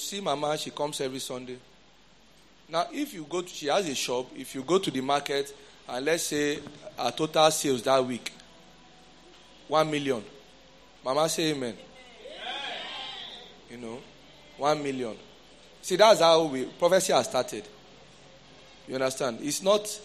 see Mama, she comes every Sunday. Now, if you go to, she has a shop, if you go to the market, and let's say her total sales that week, 1 million. Mama say amen. 1 million. See, that's how prophecy has started. You understand? It's not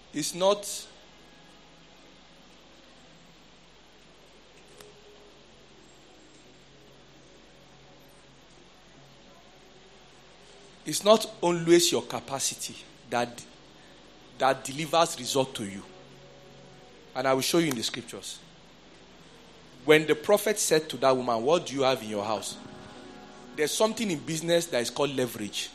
always your capacity that delivers result to you. And I will show you in the scriptures. When the prophet said to that woman, what do you have in your house? There's something in business that is called leverage.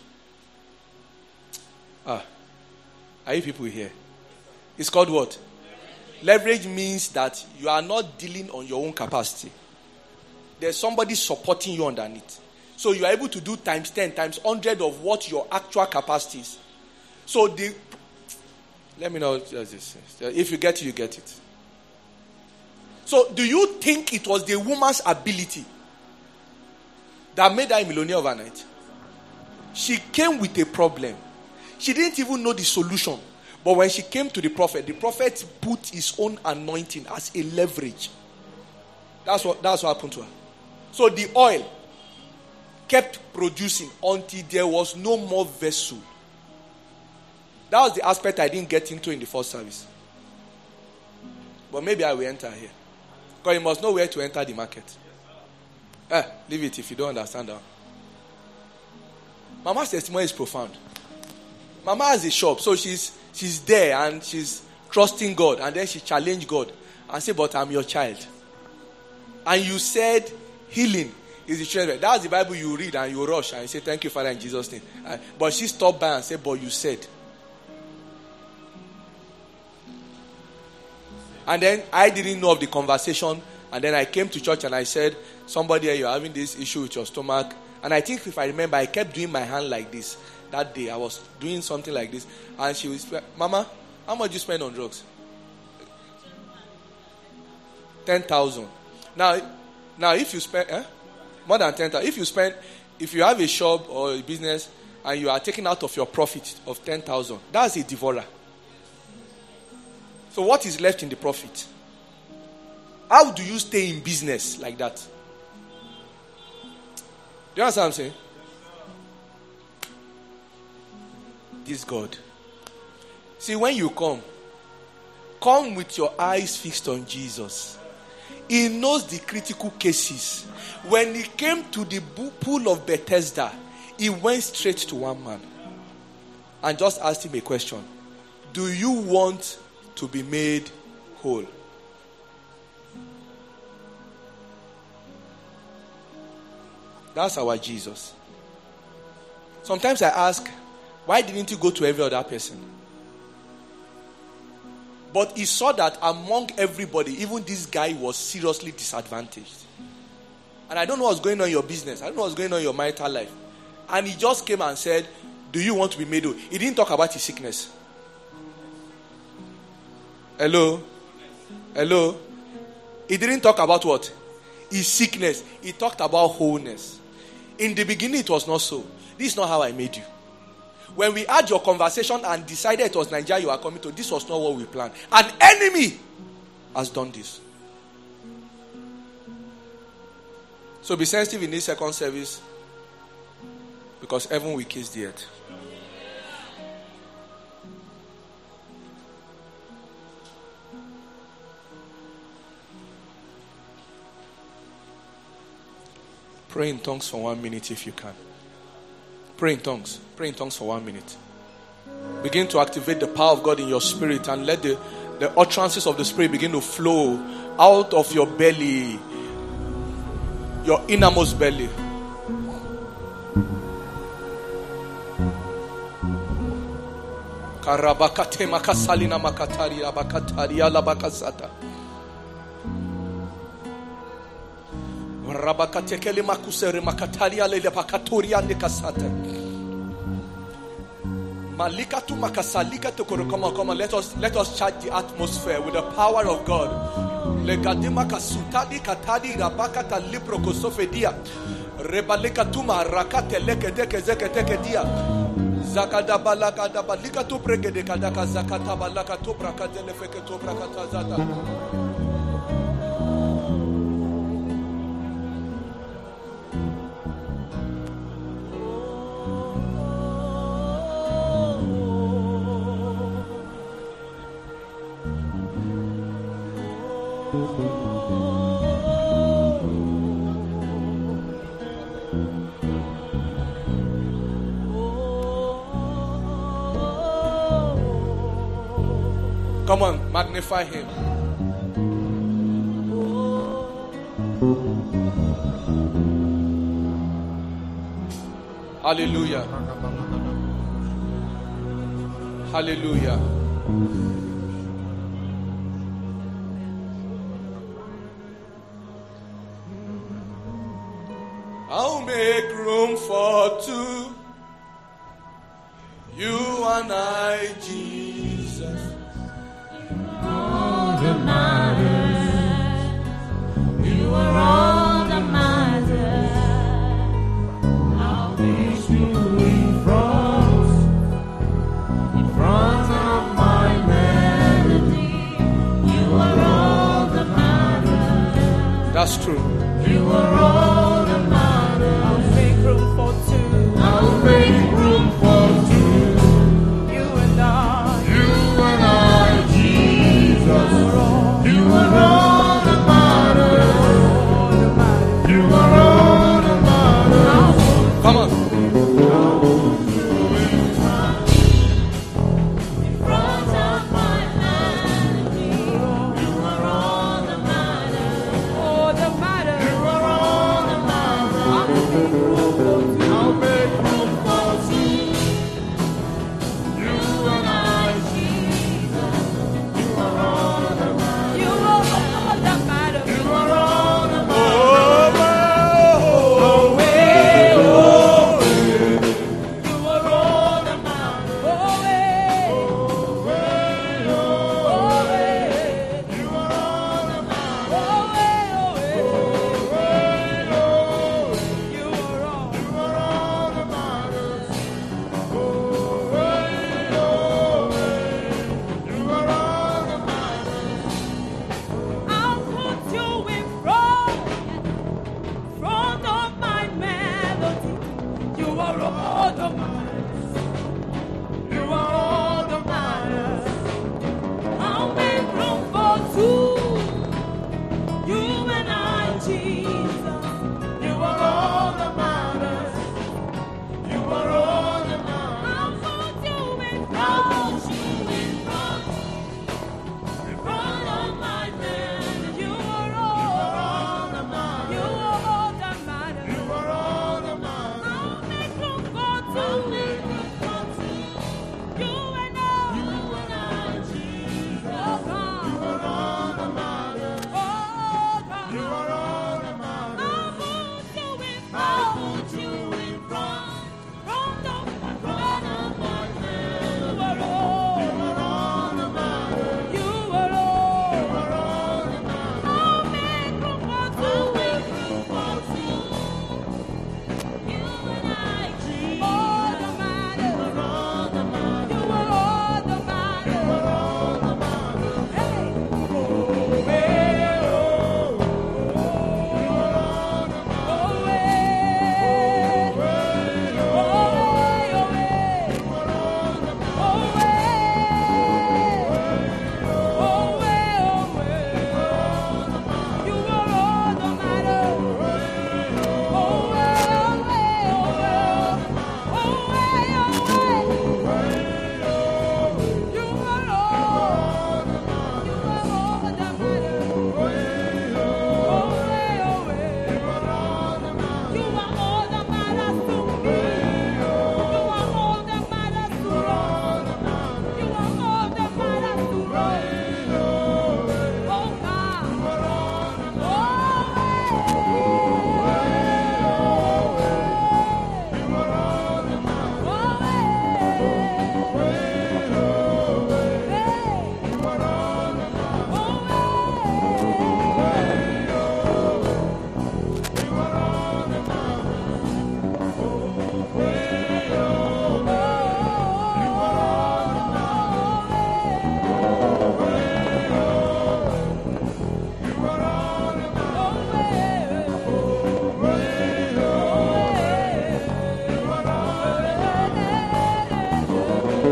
Are you people here? It's called what? Leverage means that you are not dealing on your own capacity. There's somebody supporting you underneath. So you are able to do times 10, times 100 of what your actual capacity is. So let me know if you get it, you get it. So do you think it was the woman's ability that made her a millionaire overnight? She came with a problem. She didn't even know the solution. But when she came to the prophet put his own anointing as a leverage. That's what happened to her. So the oil kept producing until there was no more vessel. That was the aspect I didn't get into in the first service. But maybe I will enter here. Because you must know where to enter the market. Leave it if you don't understand that. Mama's testimony is profound. Mama has a shop, so she's there and she's trusting God. And then she challenged God and said, but I'm your child. And you said healing is the children. That's the Bible you read and you rush and you say, thank you, Father, in Jesus' name. But she stopped by and said, but you said. And then I didn't know of the conversation. And then I came to church and I said, somebody here, you're having this issue with your stomach. And I think if I remember, I kept doing my hand like this. That day, I was doing something like this. And she was, Mama, how much do you spend on drugs? 10,000. Now, if you spend, more than 10,000. If you have a shop or a business and you are taking out of your profit of 10,000, that's a devourer. So what is left in the profit? How do you stay in business like that? Do you understand what I'm saying? This God. See, when you come with your eyes fixed on Jesus. He knows the critical cases. When he came to the pool of Bethesda, he went straight to one man and just asked him a question. Do you want to be made whole? That's our Jesus. Sometimes I ask, why didn't you go to every other person? But he saw that among everybody, even this guy was seriously disadvantaged. And I don't know what's going on in your business. I don't know what's going on in your marital life. And he just came and said, do you want to be made whole? He didn't talk about his sickness. Hello? He didn't talk about what? His sickness. He talked about wholeness. In the beginning, it was not so. This is not how I made you. When we had your conversation and decided it was Nigeria you are coming to, this was not what we planned. An enemy has done this. So be sensitive in this second service, because heaven will kiss the earth. Pray in tongues for 1 minute if you can. Pray in tongues. Pray in tongues for 1 minute. Begin to activate the power of God in your spirit and let the utterances of the spirit begin to flow out of your belly, your innermost belly. Karabakate makasalina makatari abakatari alabakasata. Rabakatekeli makusere makataria lele pakatoria nekasata. Malikatu makasalika tokoro. Come on, let us charge the atmosphere with the power of God. Legadima kasutadi katadi rabakata liprokosofedia. Rebalika tuma rakate leke deke zeke teke dia. Zakada balaka da balika tu pregede kadaka zakata balaka tu brakate lefeke tu brakata zata. Come on, magnify him. Hallelujah. Hallelujah. I'll make room for two. You and I, Jesus. All that matters. You are all that matters. I'll place you in front of my melody. You are all that matters. That's true. You are all that matters. I'll make room for two. I'll make room for two. You and I. You and I. You are all that matters. You are all that matters. Come on. In front of my melody, you are all that matters. All that matters. You are all that matters. I'll make room for two. You and I, Jesus. You are all that matters. You are all that matters. You are all that matters. You are all that matters. You are all that I'll put you in front of my melody. You are all that matters. You are all that matters. I'll make room for two. You and I, Jesus. You are all that matters. You are all that matters. I'll put you in front of my melody. You are all that matters. You are all that matters. You are all that matters. I'll make room for two.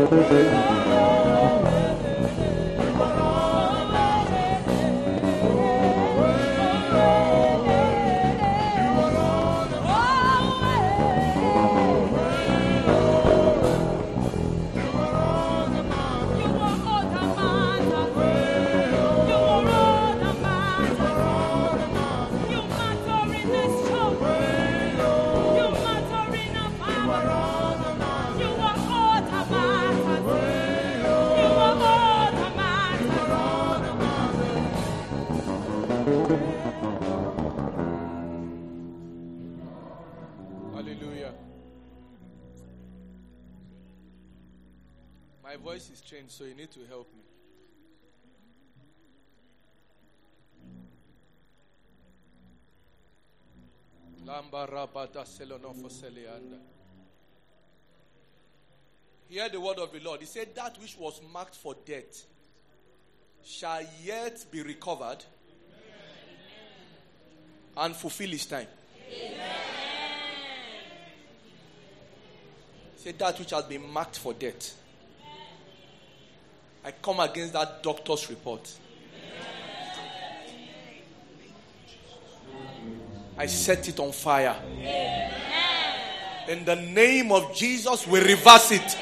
Hallelujah. My voice is changed, so you need to help me. Hear the word of the Lord. He said, that which was marked for death shall yet be recovered and fulfill his time. He said, that which has been marked for death. I come against that doctor's report. I set it on fire. In the name of Jesus, we reverse it.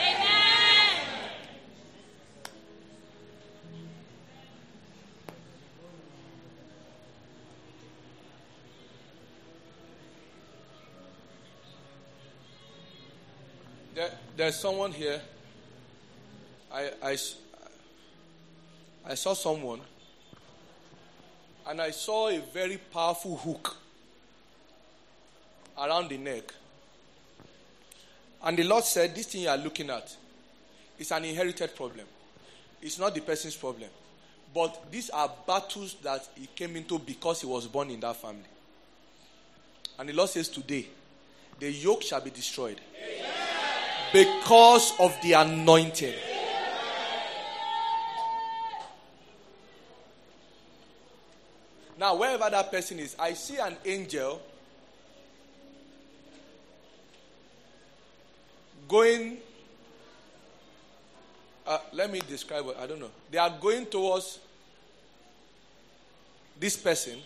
There's someone here. I saw someone, and I saw a very powerful hook around the neck. And the Lord said, this thing you are looking at is an inherited problem. It's not the person's problem. But these are battles that he came into because he was born in that family. And the Lord says today, the yoke shall be destroyed. Because of the anointing. Now, wherever that person is, I see an angel going, let me describe it, I don't know. They are going towards this person,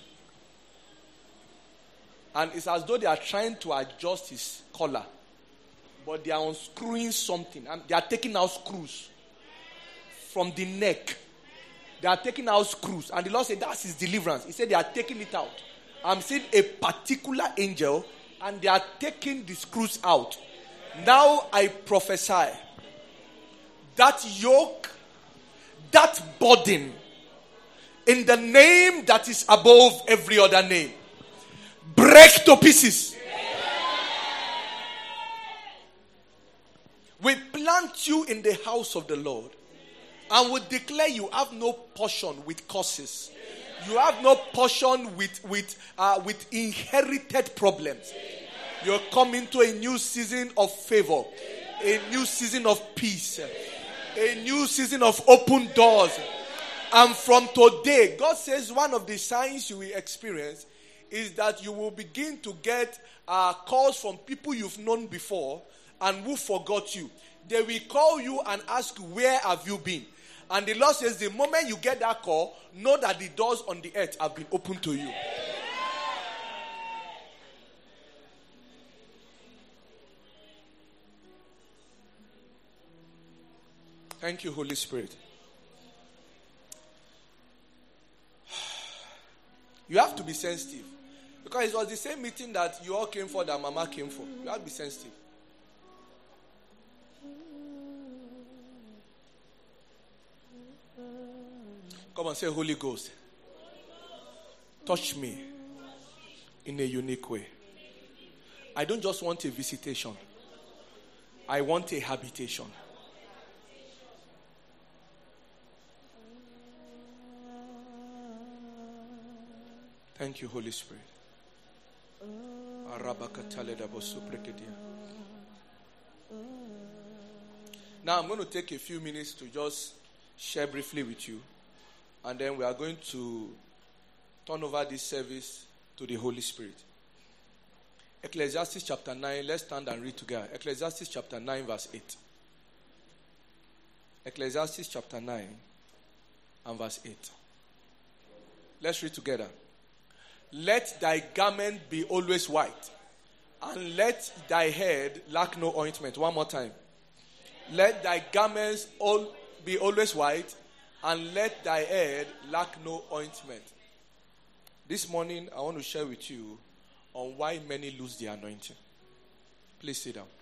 and it's as though they are trying to adjust his collar, but they are unscrewing something, and they are taking out screws from the neck. They are taking out screws, and the Lord said that's his deliverance. He said they are taking it out. I'm seeing a particular angel, and they are taking the screws out. Now I prophesy that yoke, that burden, in the name that is above every other name, break to pieces. We plant you in the house of the Lord, and we declare you have no portion with curses. You have no portion with inherited problems. You're coming to a new season of favor, a new season of peace, a new season of open doors. And from today, God says one of the signs you will experience is that you will begin to get calls from people you've known before and who forgot you. They will call you and ask, where have you been? And the Lord says the moment you get that call, know that the doors on the earth have been opened to you. Thank you, Holy Spirit. You have to be sensitive. Because it was the same meeting that you all came for, that Mama came for. You have to be sensitive. Come and say, Holy Ghost, touch me in a unique way. I don't just want a visitation. I want a habitation. Thank you, Holy Spirit. Now I'm going to take a few minutes to just share briefly with you, and then we are going to turn over this service to the Holy Spirit. Ecclesiastes chapter 9, let's stand and read together. Ecclesiastes chapter 9 verse 8. Ecclesiastes chapter 9 and verse 8. Let's read together. Let thy garment be always white, and let thy head lack no ointment. One more time. Let thy garments be always white, and let thy head lack no ointment. This morning, I want to share with you on why many lose the anointing. Please sit down.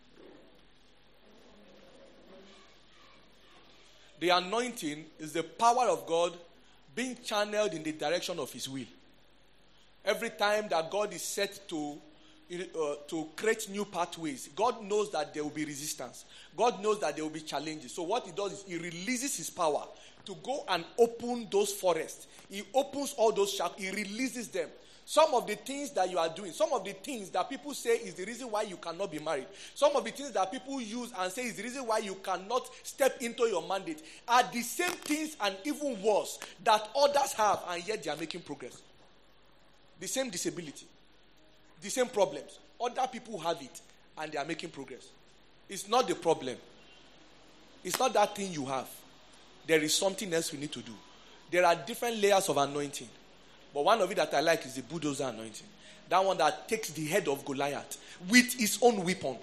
The anointing is the power of God being channeled in the direction of His will. Every time that God is set to create new pathways, God knows that there will be resistance. God knows that there will be challenges. So what He does is He releases His power to go and open those forests. He opens all those shackles. He releases them. Some of the things that you are doing, some of the things that people say is the reason why you cannot be married, some of the things that people use and say is the reason why you cannot step into your mandate, are the same things and even worse that others have, and yet they are making progress. The same disability, the same problems. Other people have it, and they are making progress. It's not the problem. It's not that thing you have. There is something else we need to do. There are different layers of anointing. But one of it that I like is the bulldozer anointing. That one that takes the head of Goliath with his own weapon.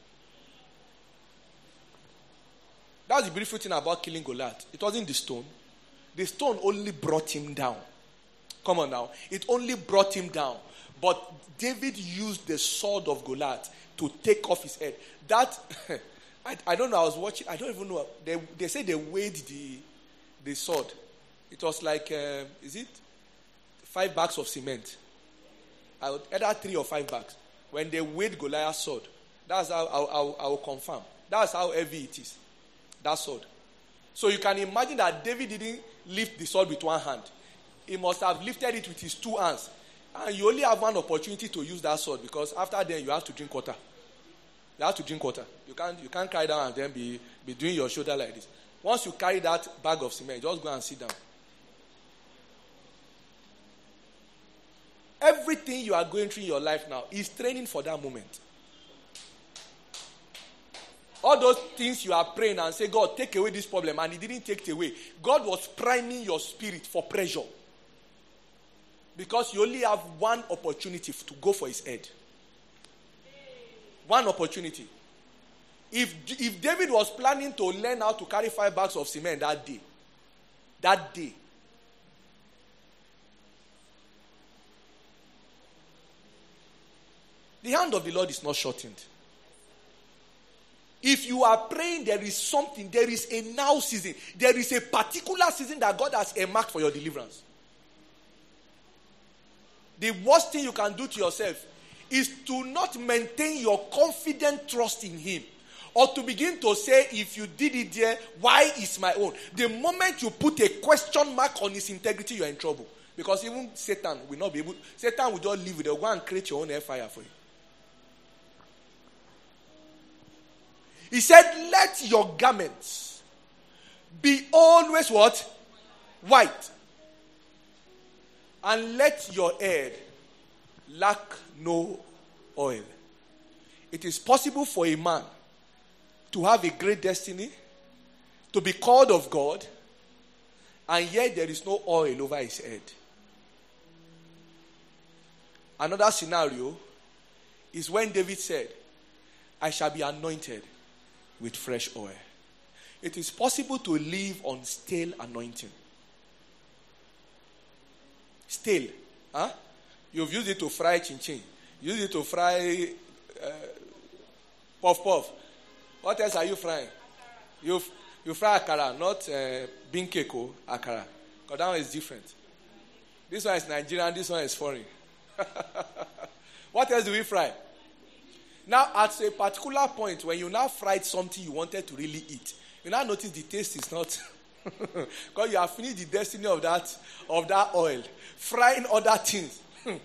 That's the beautiful thing about killing Goliath. It wasn't the stone. The stone only brought him down. Come on now. It only brought him down. But David used the sword of Goliath to take off his head. That, I don't know, I was watching, I don't even know. They say they weighed the sword. It was like, is it 5 bags of cement? Either 3 or 5 bags. When they weighed Goliath's sword, that's how I will confirm. That's how heavy it is. That sword. So you can imagine that David didn't lift the sword with one hand. He must have lifted it with his 2 hands. And you only have one opportunity to use that sword, because after then you have to drink water. You have to drink water. You can't carry down and then be doing your shoulder like this. Once you carry that bag of cement, just go and sit down. Everything you are going through in your life now is training for that moment. All those things you are praying and say, God, take away this problem, and He didn't take it away. God was priming your spirit for pressure. Because you only have one opportunity to go for his head. One opportunity. If David was planning to learn how to carry 5 bags of cement that day, the hand of the Lord is not shortened. If you are praying, there is something, there is a now season. There is a particular season that God has earmarked for your deliverance. The worst thing you can do to yourself is to not maintain your confident trust in Him. Or to begin to say, if you did it there, why is my own? The moment you put a question mark on His integrity, you are in trouble. Because even Satan will not be able, Satan will just leave you. They'll go and create your own fire for you. He said, let your garments be always what? White. And let your head lack no oil. It is possible for a man to have a great destiny, to be called of God, and yet there is no oil over his head. Another scenario is when David said, I shall be anointed with fresh oil. It is possible to live on stale anointing. Stale. Huh? You've used it to fry chin-chin. Use it to fry puff-puff. What else are you frying? You fry akara, not bean cake or akara. Because that one is different. This one is Nigerian, this one is foreign. What else do we fry? Now, at a particular point, when you now fried something you wanted to really eat, you now notice the taste is not... Because you have finished the destiny of that oil. Frying other things.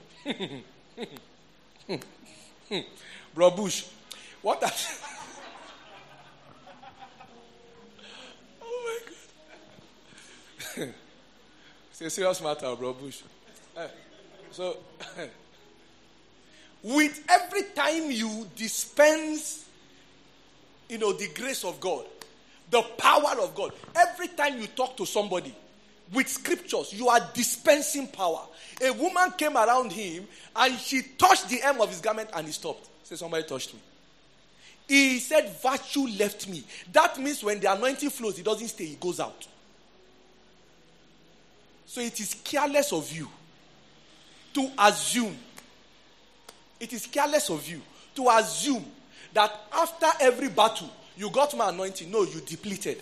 Bro Bush. What are... Oh my God. It's a serious matter, Bro Bush. So, with every time you dispense, the grace of God, The power of God. Every time you talk to somebody with scriptures, you are dispensing power. A woman came around him and she touched the hem of his garment and he stopped. Say, somebody touched me. He said, virtue left me. That means when the anointing flows, it doesn't stay, it goes out. So it is careless of you to assume. It is careless of you to assume that after every battle, you got my anointing. No, you depleted.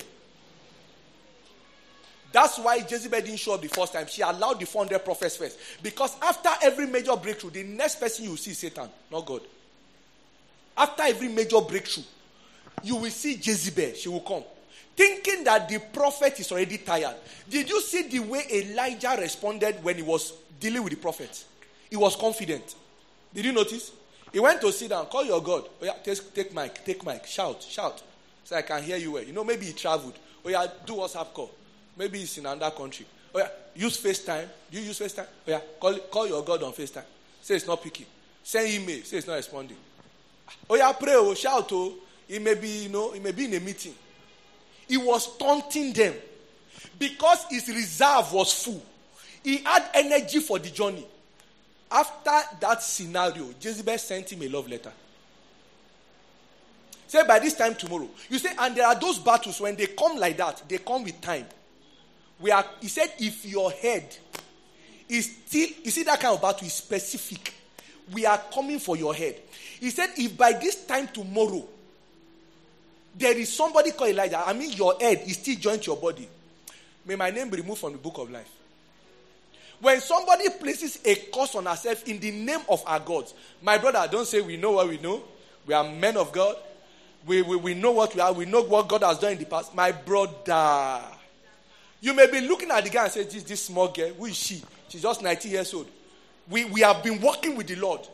That's why Jezebel didn't show up the first time. She allowed the 400 prophets first. Because after every major breakthrough, the next person you will see is Satan, not God. After every major breakthrough, you will see Jezebel. She will come. Thinking that the prophet is already tired. Did you see the way Elijah responded when he was dealing with the prophet? He was confident. Did you notice? He went to sit down. Call your God. Oh yeah, take mic. Shout. So I can hear you well. You know, maybe he traveled. Oh yeah, do WhatsApp call. Maybe he's in another country. Oh yeah, use FaceTime. Do you use FaceTime? Oh yeah, call your God on FaceTime. Say it's not picking. Send email. Say it's not responding. Oh yeah, pray. Oh, shout. Oh, he may be in a meeting. He was taunting them because his reserve was full. He had energy for the journey. After that scenario, Jezebel sent him a love letter. Say by this time tomorrow. You say, and there are those battles when they come like that, they come with time. He said, if your head is still, you see that kind of battle is specific. We are coming for your head. He said, if by this time tomorrow, there is somebody called Elijah, I mean your head is still joined to your body, may my name be removed from the book of life. When somebody places a curse on herself in the name of our gods, my brother, don't say we know what we know. We are men of God. We know what we are. We know what God has done in the past. My brother, you may be looking at the guy and say, this small girl, who is she? She's just 90 years old. We have been walking with the Lord.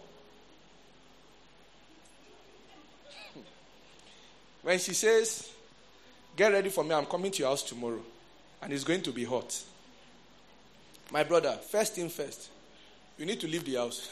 When she says, get ready for me, I'm coming to your house tomorrow. And it's going to be hot. My brother, first thing first, you need to leave the house.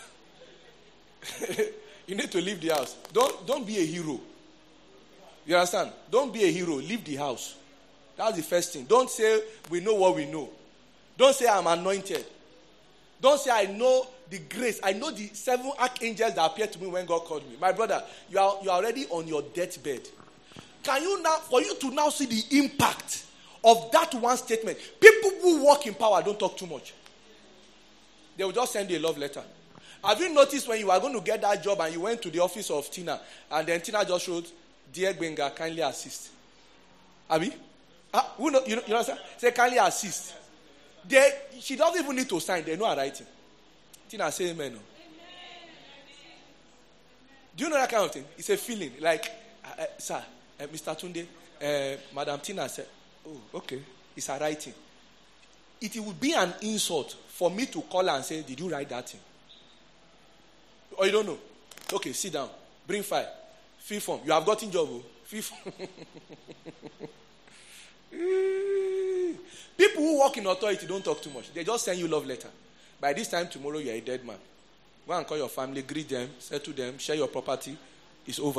You need to leave the house. Don't be a hero. You understand? Don't be a hero. Leave the house. That's the first thing. Don't say, we know what we know. Don't say, I'm anointed. Don't say, I know the grace. I know the 7 archangels that appeared to me when God called me. My brother, you are already on your deathbed. Can you now, for you to now see the impact of that one statement, people who walk in power don't talk too much. They will just send you a love letter. Have you noticed when you are going to get that job and you went to the office of Tina and then Tina just wrote, Dear Benga, kindly assist. Abi? Who know, you understand? Say, kindly assist. She doesn't even need to sign. They know her writing. Tina, say amen. No? Do you know that kind of thing? It's a feeling. Like, sir, Mr. Tunde, Madam Tina said, oh, okay. It's her writing. It would be an insult for me to call her and say, did you write that thing? Or you don't know? Okay, sit down. Bring file. Fill form. You have gotten job. Fill form. People who work in authority don't talk too much. They just send you love letter. By this time tomorrow, you are a dead man. Go and call your family, greet them, settle them, share your property. It's over.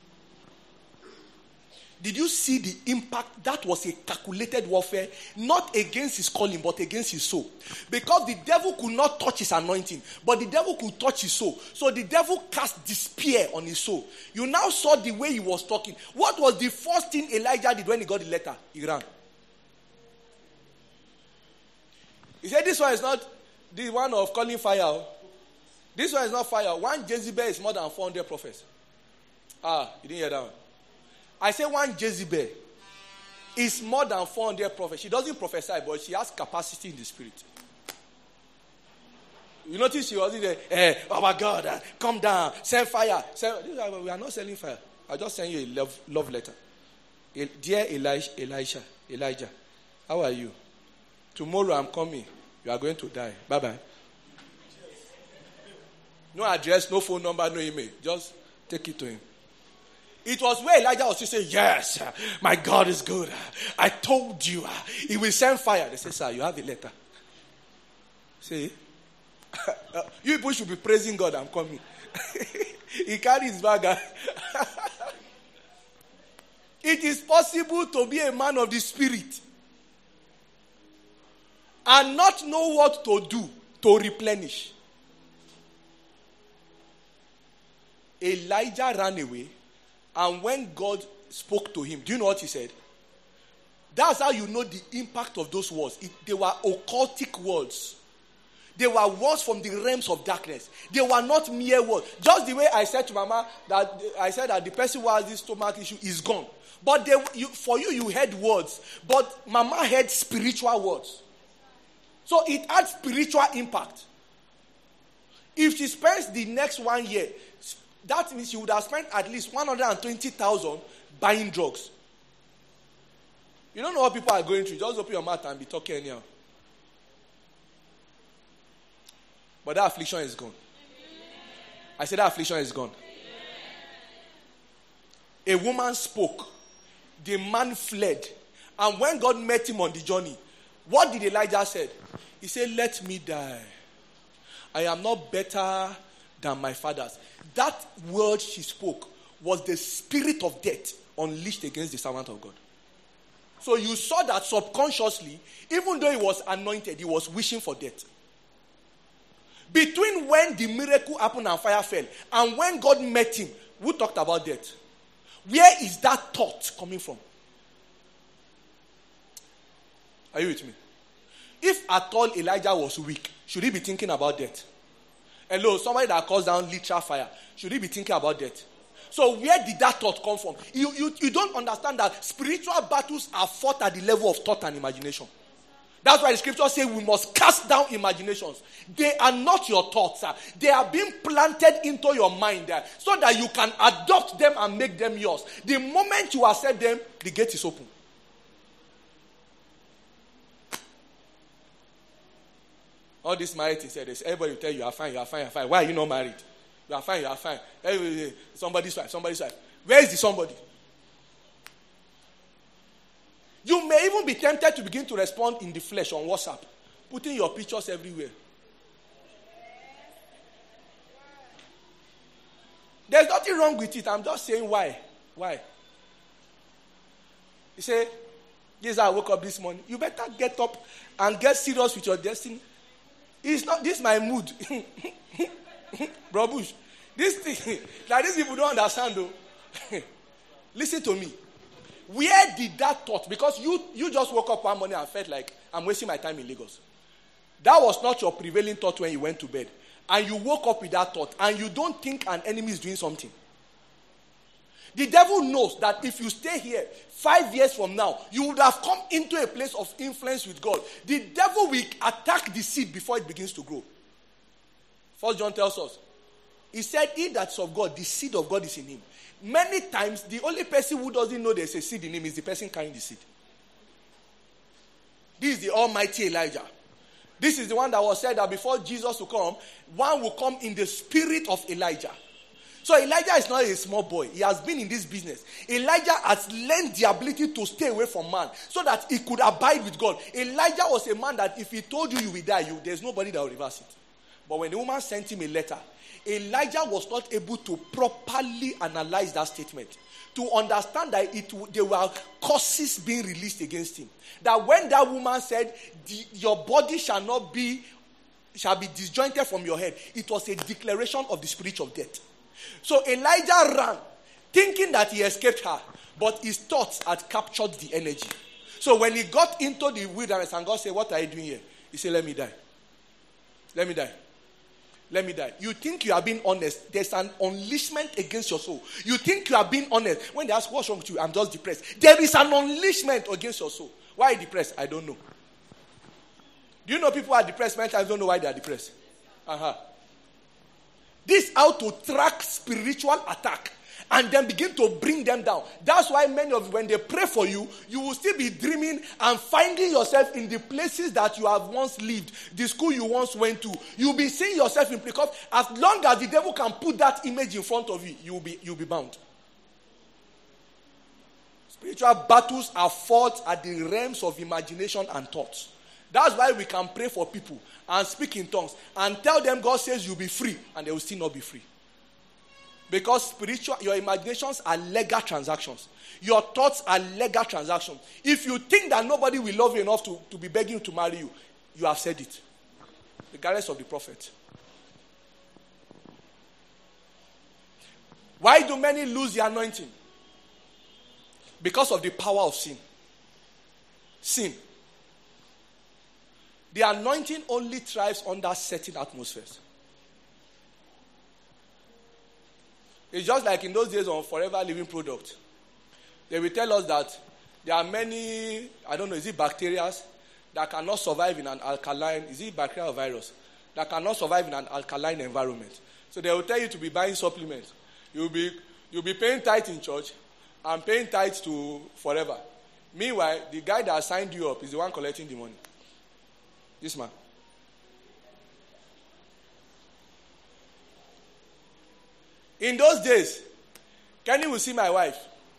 Did you see the impact? That was a calculated warfare, not against his calling, but against his soul. Because the devil could not touch his anointing, but the devil could touch his soul. So the devil cast despair on his soul. You now saw the way he was talking. What was the first thing Elijah did when he got the letter? He ran. He said, this one is not the one of calling fire. This one is not fire. One Jezebel is more than 400 prophets. You didn't hear that one. I say one Jezebel is more than 400 prophets. She doesn't prophesy, but she has capacity in the spirit. You notice she wasn't there, oh my God, come down, send fire. We are not selling fire. I'll just send you a love letter. Dear Elijah, how are you? Tomorrow I'm coming. You are going to die. Bye-bye. No address, no phone number, no email. Just take it to him. It was where Elijah was to say, yes, my God is good. I told you, he will send fire. They say, sir, you have a letter. See? You people should be praising God, I'm coming. He carried his bag. He It is possible to be a man of the Spirit and not know what to do to replenish. Elijah ran away, and when God spoke to him, do you know what he said? That's how you know the impact of those words. They were occultic words. They were words from the realms of darkness. They were not mere words. Just the way I said to Mama that I said that the person who has this stomach issue is gone. But for you heard words, but Mama heard spiritual words. So it had spiritual impact. If she spends the next 1 year, that means she would have spent at least 120,000 buying drugs. You don't know what people are going through. Just open your mouth and be talking anyhow. But that affliction is gone. I said that affliction is gone. A woman spoke. The man fled. And when God met him on the journey, what did Elijah say? He said, let me die. I am not better than my fathers. That word she spoke was the spirit of death unleashed against the servant of God. So you saw that subconsciously, even though he was anointed, he was wishing for death. Between when the miracle happened and fire fell and when God met him, who talked about death? Where is that thought coming from? Are you with me? If at all Elijah was weak, should he be thinking about death? Hello, somebody that calls down literal fire, should he be thinking about death? So where did that thought come from? You don't understand that spiritual battles are fought at the level of thought and imagination. That's why the scripture says we must cast down imaginations. They are not your thoughts. They are being planted into your mind so that you can adopt them and make them yours. The moment you accept them, the gate is open. All this married thing said, everybody will tell you, you are fine, you are fine, you are fine. Why are you not married? You are fine, you are fine. Somebody's wife, somebody's wife. Where is the somebody? You may even be tempted to begin to respond in the flesh on WhatsApp, putting your pictures everywhere. There's nothing wrong with it. I'm just saying why. Why? You say, yes, I woke up this morning. You better get up and get serious with your destiny. It's not this my mood. Bro Bush, this thing, like these people don't understand though. Listen to me. Where did that thought? Because you just woke up one morning and felt like I'm wasting my time in Lagos. That was not your prevailing thought when you went to bed. And you woke up with that thought and you don't think an enemy is doing something. The devil knows that if you stay here 5 years from now, you would have come into a place of influence with God. The devil will attack the seed before it begins to grow. 1 John tells us, he said, he that's of God, the seed of God is in him. Many times, the only person who doesn't know there's a seed in him is the person carrying the seed. This is the almighty Elijah. This is the one that was said that before Jesus will come, one will come in the spirit of Elijah. So Elijah is not a small boy. He has been in this business. Elijah has learned the ability to stay away from man so that he could abide with God. Elijah was a man that if he told you will die, there's nobody that will reverse it. But when the woman sent him a letter, Elijah was not able to properly analyze that statement, to understand that there were curses being released against him. That when that woman said, your body shall be disjointed from your head, it was a declaration of the spirit of death. So Elijah ran, thinking that he escaped her, but his thoughts had captured the energy. So when he got into the wilderness and God said, what are you doing here? He said, let me die. Let me die. Let me die. You think you are being honest. There's an unleashment against your soul. You think you are being honest. When they ask, what's wrong with you? I'm just depressed. There is an unleashment against your soul. Why are you depressed? I don't know. Do you know people who are depressed many times don't know why they are depressed? This is how to track spiritual attack and then begin to bring them down. That's why many of you, when they pray for you, you will still be dreaming and finding yourself in the places that you have once lived, the school you once went to. You'll be seeing yourself in, because as long as the devil can put that image in front of you, you'll be bound. Spiritual battles are fought at the realms of imagination and thoughts. That's why we can pray for people and speak in tongues and tell them God says you'll be free, and they will still not be free. Because your imaginations are legal transactions. Your thoughts are legal transactions. If you think that nobody will love you enough to be begging you to marry you, you have said it. Regardless of the prophet. Why do many lose the anointing? Because of the power of sin. Sin. The anointing only thrives under certain atmospheres. It's just like in those days on Forever Living product. They will tell us that there are many, I don't know, is it bacteria that cannot survive in an alkaline, is it bacteria or virus, that cannot survive in an alkaline environment. So they will tell you to be buying supplements. You'll be paying tithe in church and paying tithe to Forever. Meanwhile, the guy that signed you up is the one collecting the money. This man. In those days, Kenny will see my wife.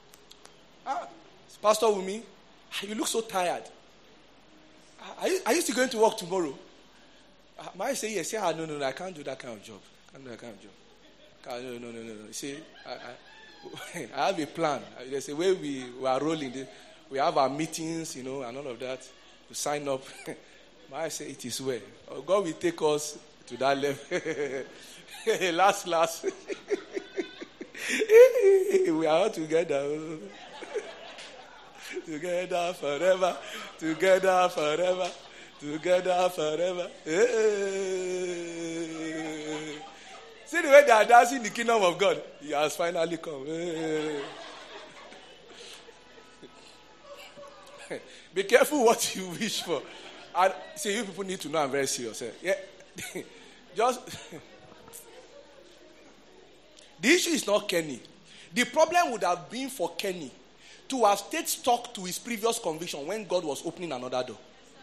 Pastor Wumi, you look so tired. Are you still going to work tomorrow? I say yes. No, I can't do that kind of job. No. See, I have a plan. There's a way we are rolling. We have our meetings, and all of that. To sign up. I say it is well. God will take us to that level. Last. We are all together. Together forever. Together forever. Together forever. See the way they are dancing in the kingdom of God. He has finally come. Be careful what you wish for. And see, you people need to know I'm very serious. Yeah. Just the issue is not Kenny. The problem would have been for Kenny to have stayed stuck to his previous conviction when God was opening another door.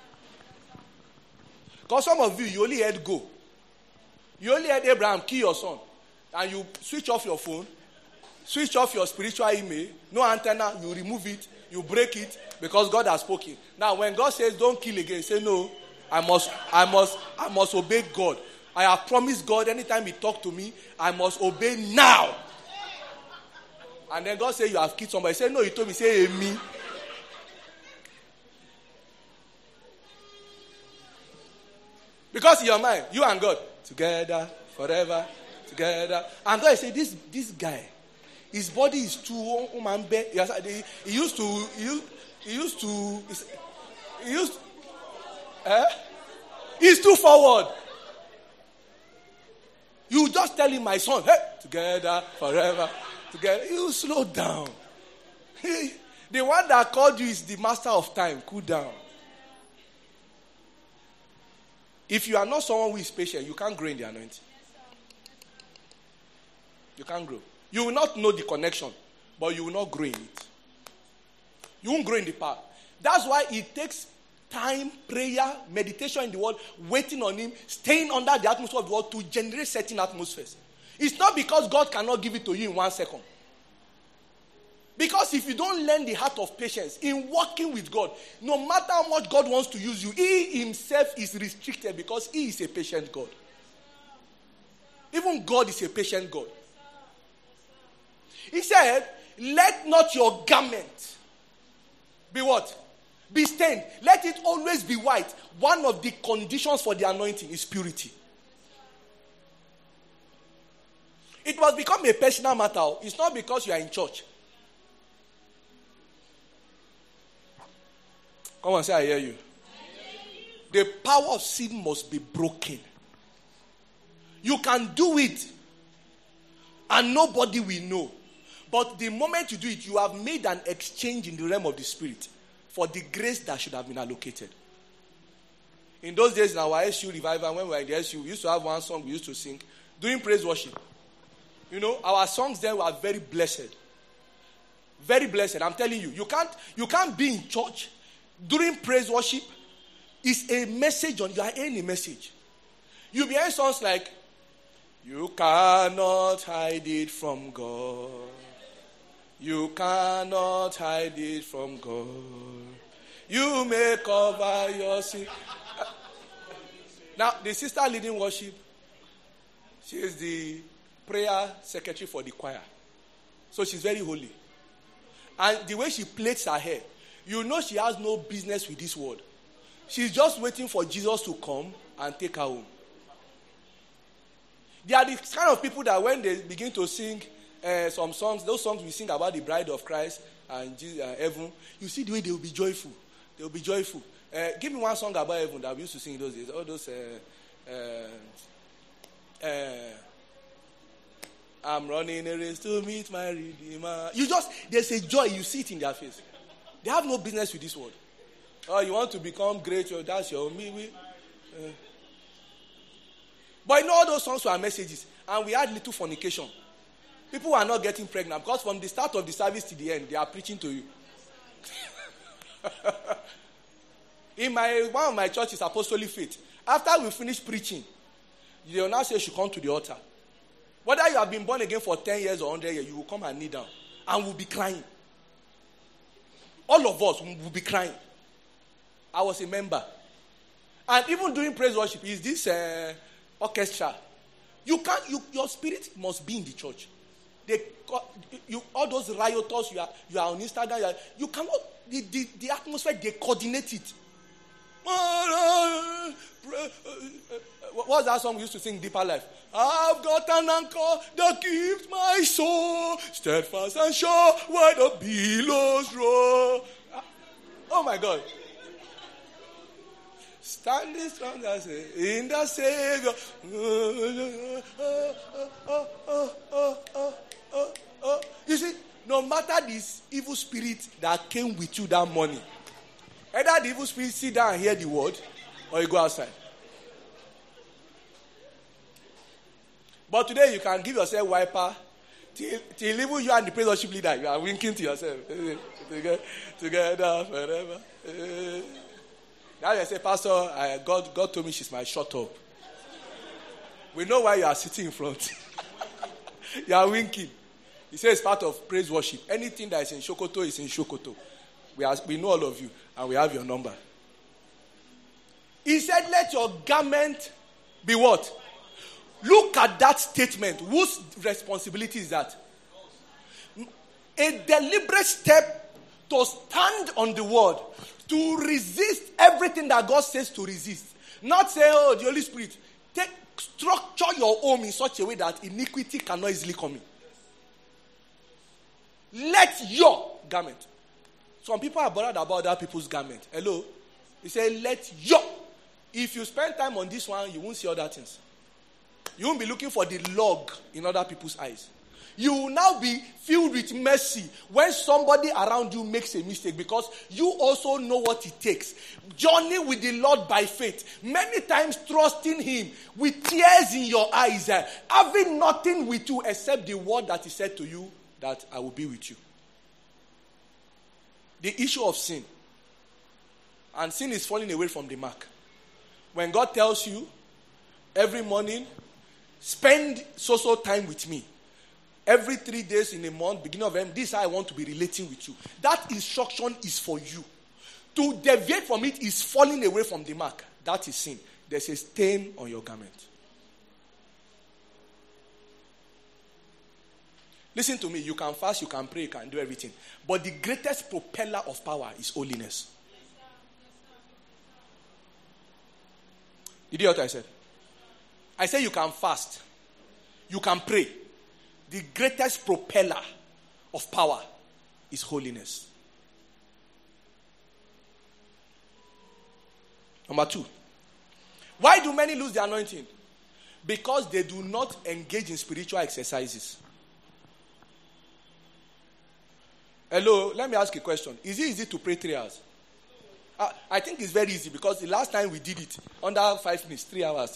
Because some of you only heard go. You only heard Abraham kill your son. And you switch off your phone, switch off your spiritual email, no antenna, you remove it, you break it, because God has spoken. Now, when God says don't kill again, say no, I must obey God. I have promised God anytime He talks to me, I must obey now. And then God says you have killed somebody. Say no, He told me, say me. Because in your mind, you and God, together, forever, together. And God said, this guy, his body is too he used to he's too forward. You just tell him, my son, hey, together, forever, together. You slow down. The one that called you is the master of time. Cool down. If you are not someone who is patient, you can't grow in the anointing. You can't grow. You will not know the connection, but you will not grow in it. You won't grow in the power. That's why it takes time, prayer, meditation in the word, waiting on Him, staying under the atmosphere of the word to generate certain atmospheres. It's not because God cannot give it to you in 1 second. Because if you don't learn the heart of patience in working with God, no matter how much God wants to use you, He Himself is restricted because He is a patient God. Even God is a patient God. He said, let not your garment be what? Be stained. Let it always be white. One of the conditions for the anointing is purity. It must become a personal matter. It's not because you are in church. Come on, say I hear you. The power of sin must be broken. You can do it and nobody will know. But the moment you do it, you have made an exchange in the realm of the spirit for the grace that should have been allocated. In those days in our SU revival, when we were in the SU, we used to have one song we used to sing during praise worship. Our songs then were very blessed. Very blessed. I'm telling you, you can't be in church during praise worship. It's a message on you are hearing a message. You'll be hearing songs like, you cannot hide it from God. You cannot hide it from God. You may cover your sin. Now, the sister leading worship, she is the prayer secretary for the choir. So she's very holy. And the way she plaits her hair, you know she has no business with this world. She's just waiting for Jesus to come and take her home. They are the kind of people that when they begin to sing some songs, those songs we sing about the bride of Christ and Jesus, heaven, you see the way they will be joyful. They will be joyful. Give me one song about heaven that we used to sing in those days. All those, I'm running a race to meet my Redeemer. There's a joy, you see it in their face. They have no business with this world. Oh, you want to become great, that's your me. But all those songs were messages, and we had little fornication. People were not getting pregnant because from the start of the service to the end, they are preaching to you. In one of my churches, Apostolic Faith, after we finish preaching, they will now say you should come to the altar. Whether you have been born again for 10 years or 100 years, you will come and kneel down. And we'll be crying. All of us will be crying. I was a member. And even during praise worship, is this orchestra. Your spirit must be in the church. All those rioters, you are on Instagram, you cannot, the atmosphere, they coordinate it. What's that song we used to sing, Deeper Life? I've got an anchor that keeps my soul steadfast and sure where the billows roll. Oh my God. Standing strong as in the Savior. You see, no matter this evil spirit that came with you that morning, either the evil spirit sit down and hear the word, or you go outside. But today you can give yourself wiper till even you and the praise worship leader, you are winking to yourself. Together forever. Now you say, Pastor, God told me she's my shut up. We know why you are sitting in front. You are winking. He says it's part of praise worship. Anything that is in Shokoto is in Shokoto. We know all of you, and we have your number. He said, let your garment be what? Look at that statement. Whose responsibility is that? A deliberate step to stand on the word, to resist everything that God says to resist. Not say, oh, the Holy Spirit. Structure your home in such a way that iniquity cannot easily come in. Let your garment. Some people are bothered about other people's garment. Hello? He said, let your. If you spend time on this one, you won't see other things. You won't be looking for the log in other people's eyes. You will now be filled with mercy when somebody around you makes a mistake, because you also know what it takes. Journey with the Lord by faith. Many times trusting Him with tears in your eyes, having nothing with you except the word that He said to you, that I will be with you. The issue of sin. And sin is falling away from the mark. When God tells you, every morning, spend so time with me. Every 3 days in a month, beginning of this is how I want to be relating with you. That instruction is for you. To deviate from it is falling away from the mark. That is sin. There's a stain on your garment. Listen to me. You can fast, you can pray, you can do everything. But the greatest propeller of power is holiness. Did you hear what I said? I said you can fast. You can pray. The greatest propeller of power is holiness. Number 2. Why do many lose their anointing? Because they do not engage in spiritual exercises. Hello, let me ask you a question. Is it easy to pray 3 hours? I think it's very easy, because the last time we did it, under 5 minutes, 3 hours,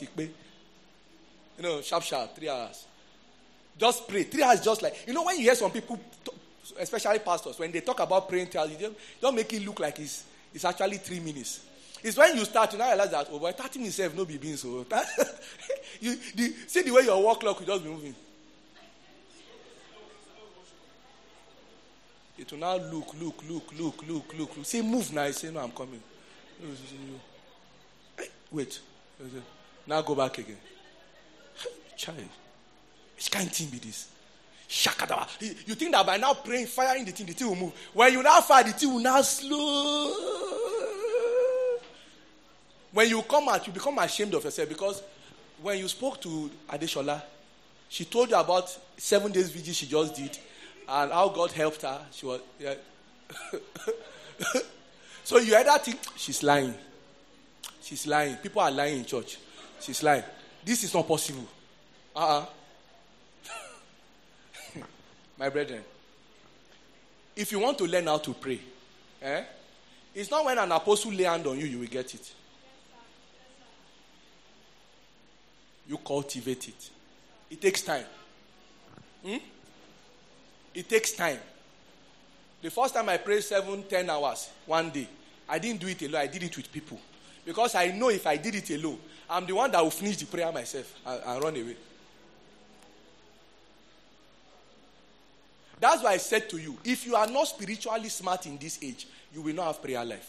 sharp, 3 hours. Just pray. 3 hours, just like, when you hear some people, especially pastors, when they talk about praying 3 hours, you don't make it look like it's actually 3 minutes. It's when you start, you now realize that, 30 minutes no be being so. See the way your work clock will just be moving. It will now look. Say, move now. I say, no, I'm coming. Wait. Now go back again. Child. Which kind of thing be this? Shakadaba. You think that by now praying, fire in the thing will move. When you now fire, the thing will now slow. When you come out, you become ashamed of yourself, because when you spoke to Adeshola, she told you about 7 days vigil she just did and how God helped her. She was, yeah. So you either think she's lying. She's lying. People are lying in church. She's lying. This is not possible. My brethren, if you want to learn how to pray, it's not when an apostle lay hand on you, you will get it. You cultivate it. It takes time. It takes time. The first time I prayed 7-10 hours one day, I didn't do it alone. I did it with people. Because I know if I did it alone, I'm the one that will finish the prayer myself and run away. That's why I said to you, if you are not spiritually smart in this age, you will not have prayer life.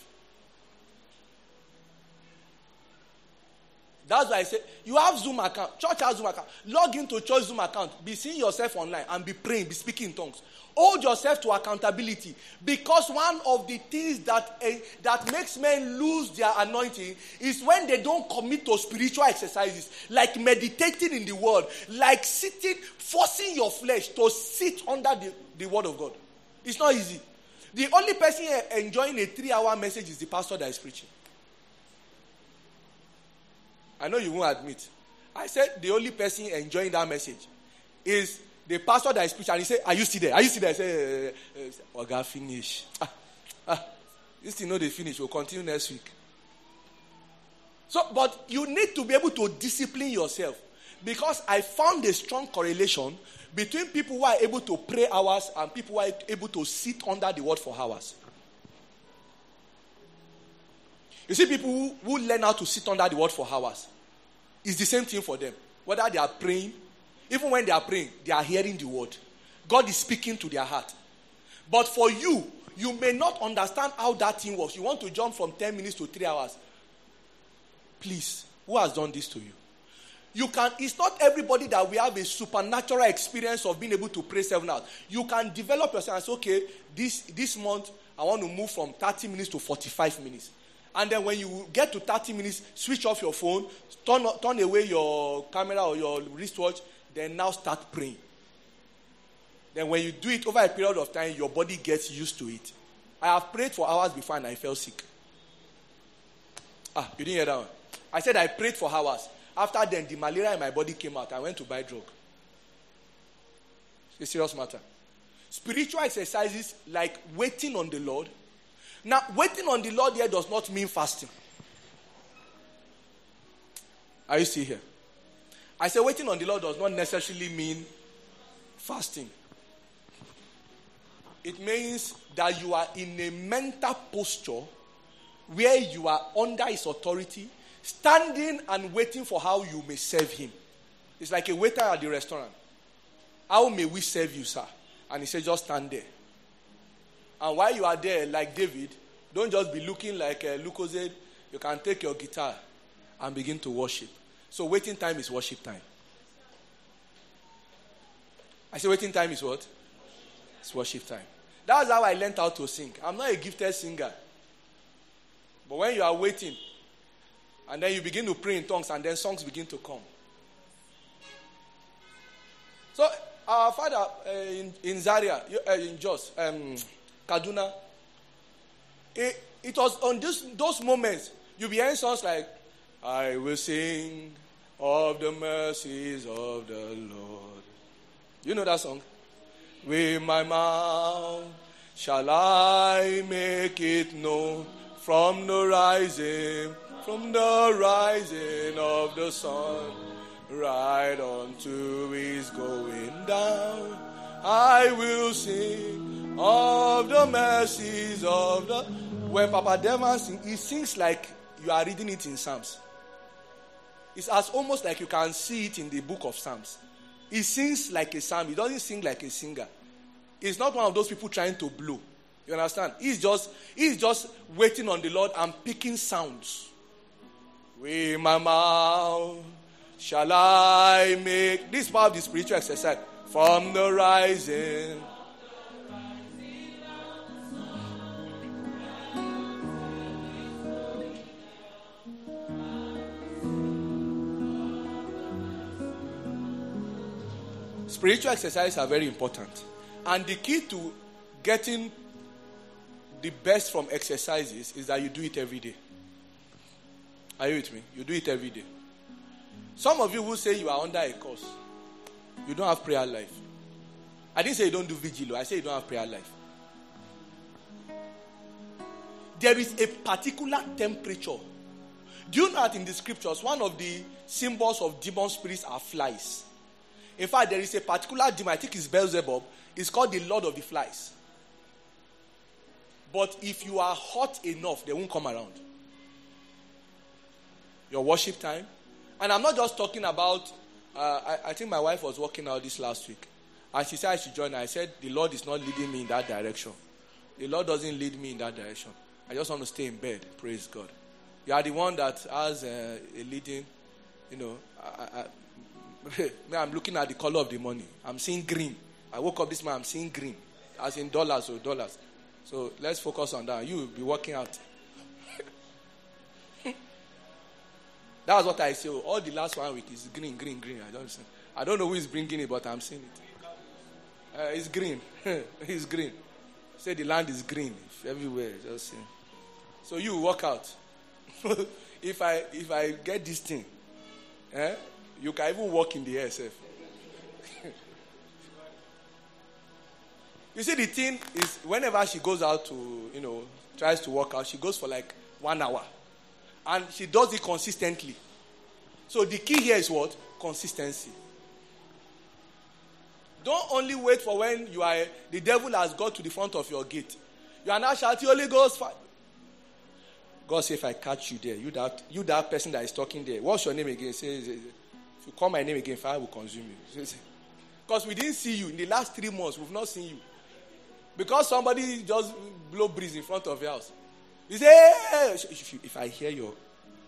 That's why I say, you have Zoom account. Church has Zoom account. Log into church Zoom account. Be seeing yourself online and be praying, be speaking in tongues. Hold yourself to accountability. Because one of the things that makes men lose their anointing is when they don't commit to spiritual exercises. Like meditating in the word. Like sitting, forcing your flesh to sit under the word of God. It's not easy. The only person enjoying a 3-hour message is the pastor that is preaching. I know you won't admit. I said the only person enjoying that message is the pastor that is preaching. And he said, are you still there? Are you still there? I said, Oga, finish. This thing, no, they finish. We'll continue next week. So, but you need to be able to discipline yourself. Because I found a strong correlation between people who are able to pray hours and people who are able to sit under the word for hours. You see, people who learn how to sit under the word for hours, it's the same thing for them. Whether they are praying, even when they are praying, they are hearing the word. God is speaking to their heart. But for you, you may not understand how that thing works. You want to jump from 10 minutes to 3 hours. Please, who has done this to you? It's not everybody that we have a supernatural experience of being able to pray 7 hours. You can develop yourself and say, okay, this month, I want to move from 30 minutes to 45 minutes. And then when you get to 30 minutes, switch off your phone, turn away your camera or your wristwatch, then now start praying. Then when you do it over a period of time, your body gets used to it. I have prayed for hours before and I fell sick. You didn't hear that one? I said I prayed for hours. After then, the malaria in my body came out. I went to buy drug. It's a serious matter. Spiritual exercises like waiting on the Lord. Now, waiting on the Lord here does not mean fasting. Are you still here? I say waiting on the Lord does not necessarily mean fasting. It means that you are in a mental posture where you are under his authority, standing and waiting for how you may serve him. It's like a waiter at the restaurant. How may we serve you, sir? And he said, just stand there. And while you are there, like David, don't just be looking like Lucozade. You can take your guitar and begin to worship. So waiting time is worship time. I say waiting time is what? It's worship time. That's how I learned how to sing. I'm not a gifted singer. But when you are waiting, and then you begin to pray in tongues, and then songs begin to come. So our father in Zaria, in Jos, Kaduna, it was on those moments, you'll be hearing songs like, I will sing of the mercies of the Lord. You know that song? With my mouth shall I make it known from the rising of the sun, right unto his going down. I will sing of the mercies of the... When Papa Devan sings, he sings like you are reading it in Psalms. It's as almost like you can see it in the book of Psalms. He sings like a psalm. He doesn't sing like a singer. He's not one of those people trying to blow. You understand? He's just waiting on the Lord and picking sounds. With my mouth shall I make. This part of the spiritual exercise. From the rising. Spiritual exercises are very important. And the key to getting the best from exercises is that you do it every day. Are you with me? You do it every day. Some of you will say you are under a curse. You don't have prayer life. I didn't say you don't do vigil. I say you don't have prayer life. There is a particular temperature. Do you know that in the scriptures, one of the symbols of demon spirits are flies? In fact, there is a particular demon, I think it's Beelzebub. It's called the Lord of the Flies. But if you are hot enough, they won't come around. Your worship time. And I'm not just talking about, I think my wife was working out this last week. And she said I should join her. I said, the Lord is not leading me in that direction. The Lord doesn't lead me in that direction. I just want to stay in bed. Praise God. You are the one that has a leading, I'm looking at the color of the money. I'm seeing green. I woke up this morning, I'm seeing green. As in dollars or dollars. So let's focus on that. You will be working out. That was what I say. All the last 1 week is green. I don't know who is bringing it, but I'm seeing it. It's green. It's green. Say the land is green everywhere. Just say. So you work out. If I get this thing, you can even walk in the air, safe. You see, the thing is, whenever she goes out to, tries to work out, she goes for like 1 hour. And she does it consistently. So the key here is what? Consistency. Don't only wait for when the devil has got to the front of your gate. You are now shouting, Holy Ghost. God said, if I catch you there, you that person that is talking there, what's your name again? Say, if you call my name again, fire will consume you. Because we didn't see you. In the last 3 months, we've not seen you. Because somebody just blow breeze in front of your house. You say, hey, if I hear your...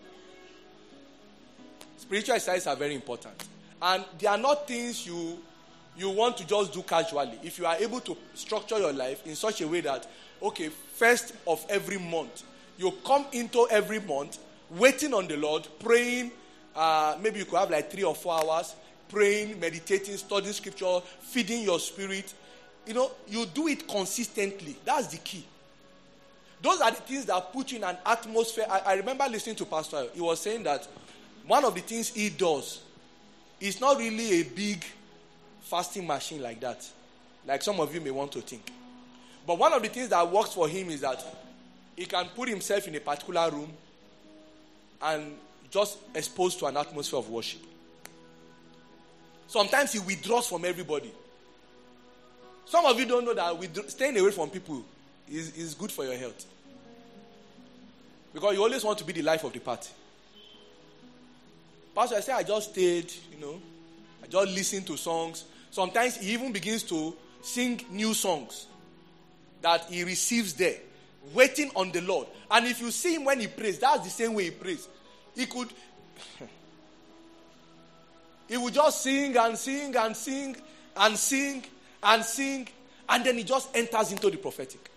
Spiritual exercises are very important. And they are not things you want to just do casually. If you are able to structure your life in such a way that, okay, first of every month, you come into every month waiting on the Lord, praying. Maybe you could have like 3 or 4 hours, praying, meditating, studying scripture, feeding your spirit. You do it consistently. That's the key. Those are the things that put you in an atmosphere. I remember listening to Pastor. He was saying that one of the things he does is not really a big fasting machine like that. Like some of you may want to think. But one of the things that works for him is that he can put himself in a particular room and just exposed to an atmosphere of worship. Sometimes he withdraws from everybody. Some of you don't know that staying away from people is good for your health. Because you always want to be the life of the party. Pastor, I say I just stayed, I just listened to songs. Sometimes he even begins to sing new songs that he receives there, waiting on the Lord. And if you see him when he prays, that's the same way he prays. He would just sing and sing and sing and sing and sing, and then he just enters into the prophetic.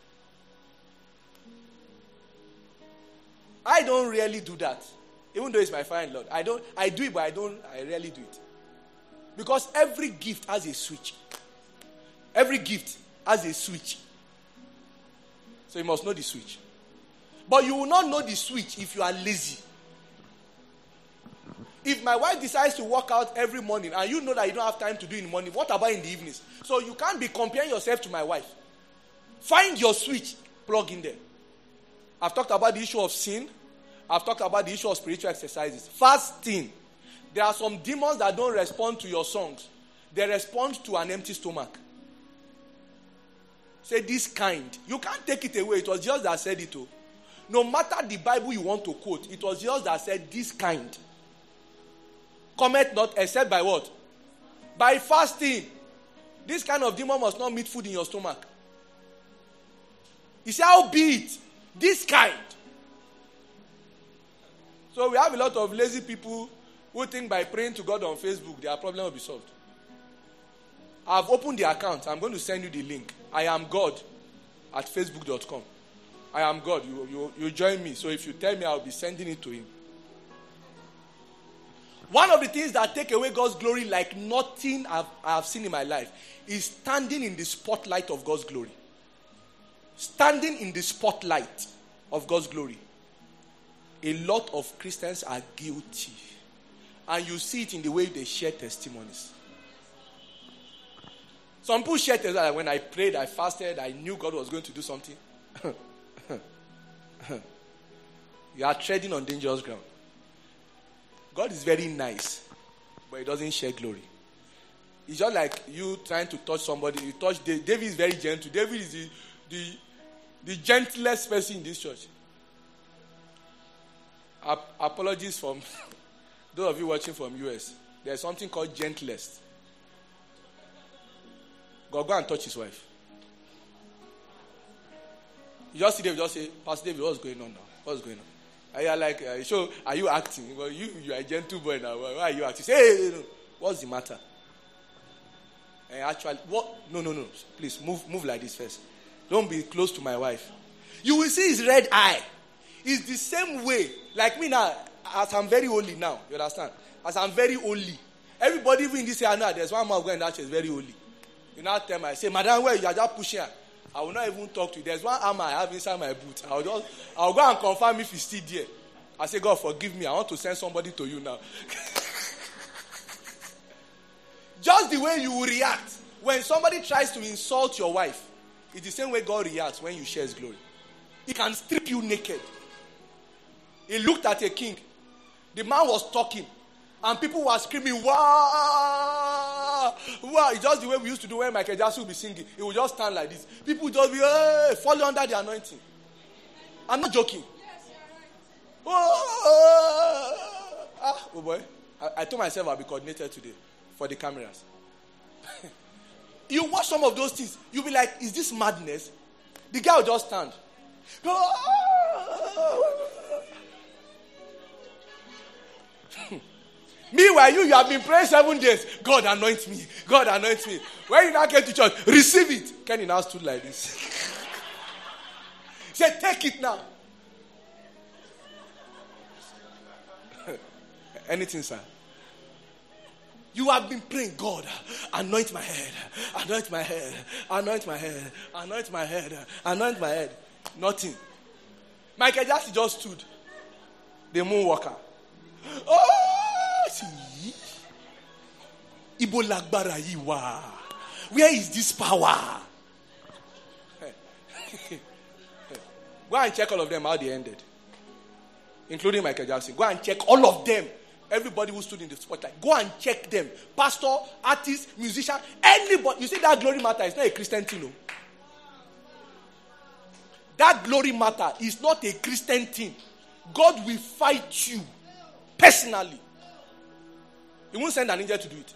I don't really do that. Even though it's my fine Lord. I do it, but I rarely do it. Because every gift has a switch. Every gift has a switch. So you must know the switch. But you will not know the switch if you are lazy. If my wife decides to work out every morning and you know that you don't have time to do it in the morning, what about in the evenings? So you can't be comparing yourself to my wife. Find your switch, plug in there. I've talked about the issue of sin. I've talked about the issue of spiritual exercises. Fasting. There are some demons that don't respond to your songs. They respond to an empty stomach. Say this kind. You can't take it away. It was Jesus that said it. No matter the Bible you want to quote, it was Jesus that said this kind. Cometh not except by what? By fasting. This kind of demon must not meet food in your stomach. He said, how be it? This kind. So we have a lot of lazy people who think by praying to God on Facebook, their problem will be solved. I've opened the account. I'm going to send you the link. I am God at facebook.com. I am God. You join me. So if you tell me, I'll be sending it to him. One of the things that take away God's glory like nothing I have seen in my life is standing in the spotlight of God's glory. Standing in the spotlight of God's glory. A lot of Christians are guilty. And you see it in the way they share testimonies. Some people share testimonies like when I prayed, I fasted, I knew God was going to do something. You are treading on dangerous ground. God is very nice, but he doesn't share glory. It's just like you trying to touch somebody. You touch David is very gentle. David is the gentlest person in this church. Apologies from those of you watching from US. There's something called gentlest. Go and touch his wife. You just see David, just say, Pastor David, what's going on now? What's going on? And you're like, are you acting? Well, you are a gentle boy now. Why are you acting? Say, hey, what's the matter? And actually, what? No. Please, move like this first. Don't be close to my wife. You will see his red eye. It's the same way. Like me now, as I'm very holy now. You understand? As I'm very holy. Everybody even in this area now, there's one man going that is very holy. You now tell me, I say, Madam, where you are just pushing her. I will not even talk to you. There's one armor I have inside my boot. I'll go and confirm if he's still there. I say, God, forgive me. I want to send somebody to you now. Just the way you will react when somebody tries to insult your wife, it's the same way God reacts when you share his glory. He can strip you naked. He looked at a king. The man was talking. And people were screaming, wow! Wow! It's just the way we used to do when Michael Jackson would be singing. He would just stand like this. People would just be, hey, falling under the anointing. I'm not joking. Oh boy. I told myself I'll be coordinated today for the cameras. You watch some of those things, you'll be like, is this madness? The guy will just stand. Meanwhile, you have been praying 7 days. God anoint me. God anoint me. When you now get to church, receive it. Kenny now stood like this. He said, take it now. Anything, sir. You have been praying, God, anoint my head. Anoint my head. Anoint my head. Anoint my head. Anoint my head. Nothing. Michael Jackson just stood. The moonwalker. Oh! Ibo lagbara yiwa. Where is this power? Go and check all of them how they ended. Including Michael Jackson. Go and check all of them. Everybody who stood in the spotlight. Go and check them. Pastor, artist, musician, anybody. You see that glory matter is not a Christian thing. No. That glory matter is not a Christian thing. God will fight you personally. He won't send an angel to do it.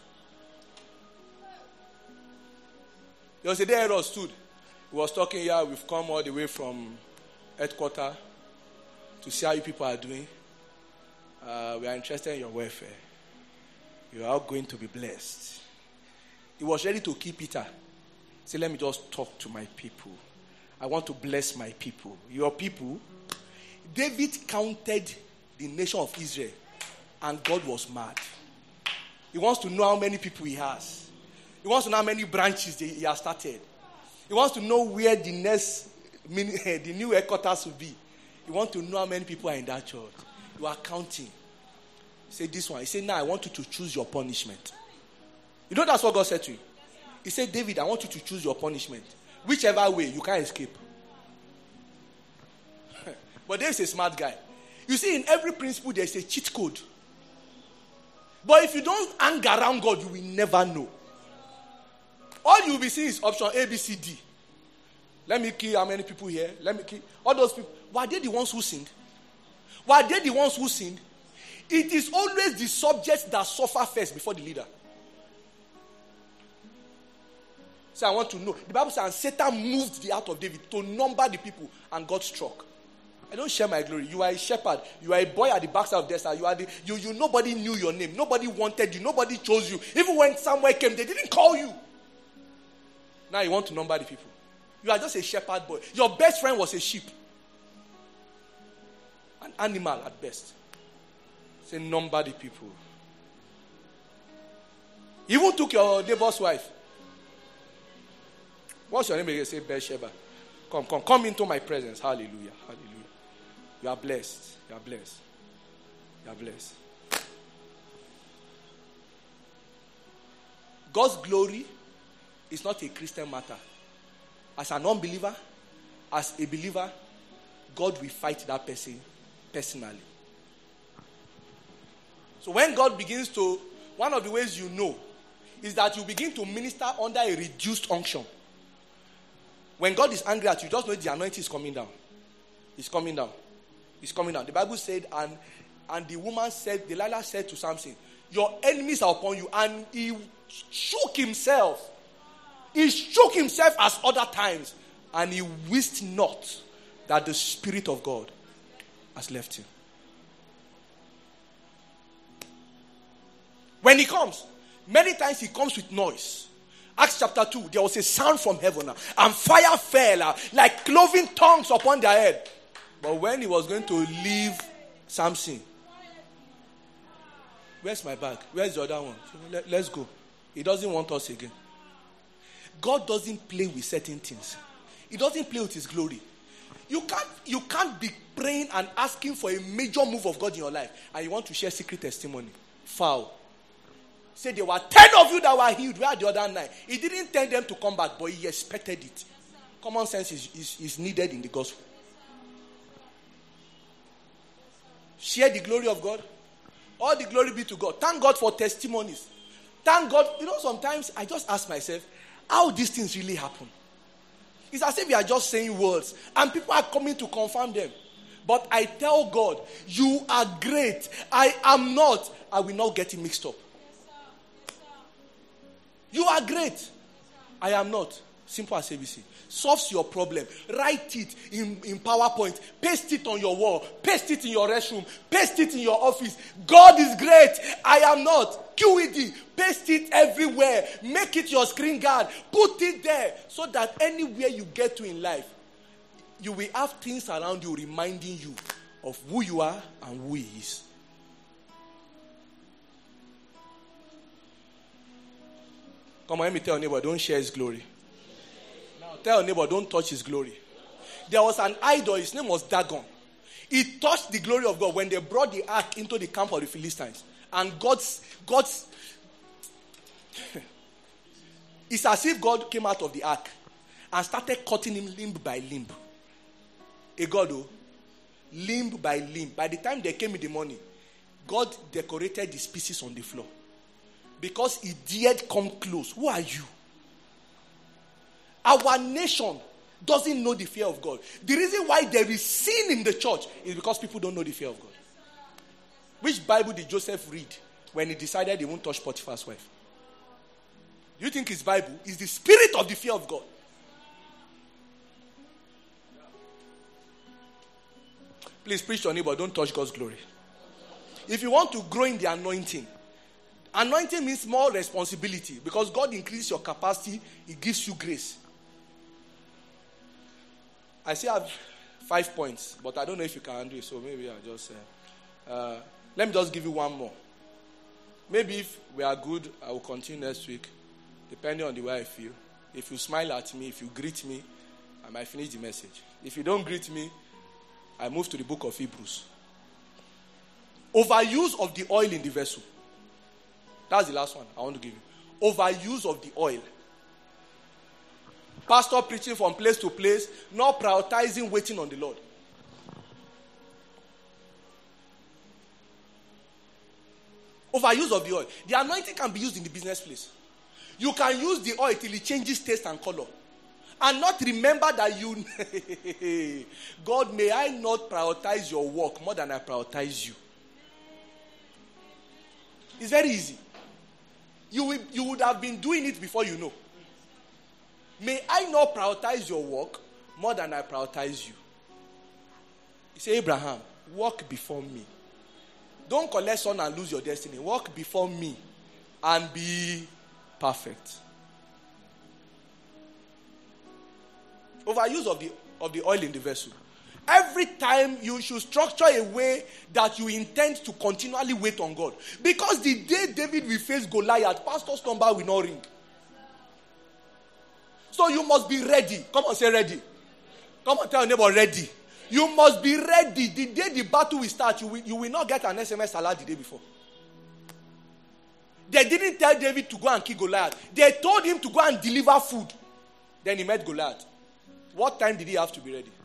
There was a day Herod stood. He was talking here. We've come all the way from headquarters to see how you people are doing. We are interested in your welfare. You are going to be blessed. He was ready to kill Peter. He said, let me just talk to my people. I want to bless my people. Your people. David counted the nation of Israel, and God was mad. He wants to know how many people he has. He wants to know how many branches he has started. He wants to know where the new headquarters will be. He wants to know how many people are in that church. You are counting. Say this one. He said, now I want you to choose your punishment. You know that's what God said to you. He said, David, I want you to choose your punishment. Whichever way, you can't escape. But David's a smart guy. You see, in every principle, there's a cheat code. But if you don't hang around God, you will never know. All you will be seeing is option A, B, C, D. Let me kill how many people here? Let me kill all those people. Were they the ones who sinned? Were they the ones who sinned? It is always the subjects that suffer first before the leader. So I want to know. The Bible says Satan moved the heart of David to number the people, and God struck. I don't share my glory. You are a shepherd. You are a boy at the backside of desert. You nobody knew your name. Nobody wanted you. Nobody chose you. Even when Samuel came, they didn't call you. Now you want to number the people. You are just a shepherd boy. Your best friend was a sheep. An animal at best. Say, number the people. You even took your neighbor's wife. What's your name again? Say, Bathsheba. Come into my presence. Hallelujah. Hallelujah. You are blessed. You are blessed. You are blessed. God's glory is not a Christian matter. As an unbeliever, as a believer, God will fight that person personally. So when God begins to, one of the ways you know is that you begin to minister under a reduced unction. When God is angry at you, just know the anointing is coming down. It's coming down. It's coming down. The Bible said, and the woman said, Delilah said to Samson, your enemies are upon you. And he shook himself. He shook himself as other times. And he wist not that the Spirit of God has left him. When he comes, many times he comes with noise. Acts chapter 2, there was a sound from heaven, and fire fell like cloven tongues upon their head. But when he was going to leave Samson, where's my bag? Where's the other one? Let's go. He doesn't want us again. God doesn't play with certain things. He doesn't play with his glory. You can't be praying and asking for a major move of God in your life, and you want to share secret testimony. Foul. Say there were 10 of you that were healed. Where are the other 9? He didn't tell them to come back, but he expected it. Common sense is needed in the gospel. Share the glory of God. All the glory be to God. Thank God for testimonies. Thank God. You know, sometimes I just ask myself, how these things really happen? It's as if we are just saying words, and people are coming to confirm them. But I tell God, you are great. I am not. I will not get it mixed up. You are great. I am not. Simple as ABC. Solves your problem. Write it in PowerPoint. Paste it on your wall. Paste it in your restroom. Paste it in your office. God is great. I am not. QED. Paste it everywhere. Make it your screen guard. Put it there so that anywhere you get to in life, you will have things around you reminding you of who you are and who He is. Come on, let me tell your neighbor, don't share His glory. Now tell your neighbor, don't touch His glory. There was an idol, his name was Dagon. He touched the glory of God when they brought the ark into the camp of the Philistines. And God's it's as if God came out of the ark and started cutting him limb by limb. A God, limb by limb. By the time they came in the morning, God decorated the pieces on the floor. Because he dared come close. Who are you? Our nation doesn't know the fear of God. The reason why there is sin in the church is because people don't know the fear of God. Which Bible did Joseph read when he decided he won't touch Potiphar's wife? Do you think his Bible is the spirit of the fear of God? Please preach to your neighbor, don't touch God's glory. If you want to grow in the anointing means more responsibility, because God increases your capacity, He gives you grace. I still have 5 points, but I don't know if you can handle it, so maybe I'll just let me just give you one more. Maybe if we are good, I will continue next week, depending on the way I feel. If you smile at me, if you greet me, I might finish the message. If you don't greet me, I move to the book of Hebrews. Overuse of the oil in the vessel. That's the last one I want to give you. Overuse of the oil. Pastor preaching from place to place, not prioritizing waiting on the Lord. Overuse of the oil. The anointing can be used in the business place. You can use the oil till it changes taste and color. And not remember that you... God, may I not prioritize your work more than I prioritize you. It's very easy. You would have been doing it before you know. May I not prioritize your work more than I prioritize you. He said, Abraham, walk before me. Don't collect son and lose your destiny. Walk before me and be perfect. Overuse of the oil in the vessel. Every time you should structure a way that you intend to continually wait on God. Because the day David will face Goliath, pastor's number will not ring. So you must be ready. Come on, say ready. Come on, tell your neighbor ready. You must be ready. The day the battle will start, you will not get an SMS alert the day before. They didn't tell David to go and kill Goliath. They told him to go and deliver food. Then he met Goliath. What time did he have to be ready?